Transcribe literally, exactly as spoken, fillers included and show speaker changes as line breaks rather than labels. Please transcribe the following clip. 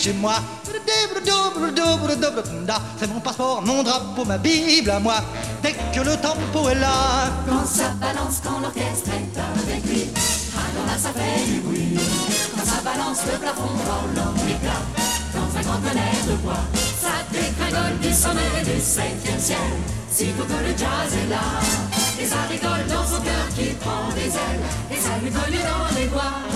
Chez moi, c'est mon passeport, mon drapeau, ma Bible à moi. Dès que le tempo est là,
quand ça balance, quand l'orchestre est avec lui, alors là ça fait du bruit. Quand ça balance, le plafond vole en éclat, dans un grand tonnerre de bois. Ça dégringole du sommet du septième ciel, sitôt que le jazz est là. Et ça rigole dans son cœur qui prend des ailes, et ça lui colle dans les doigts.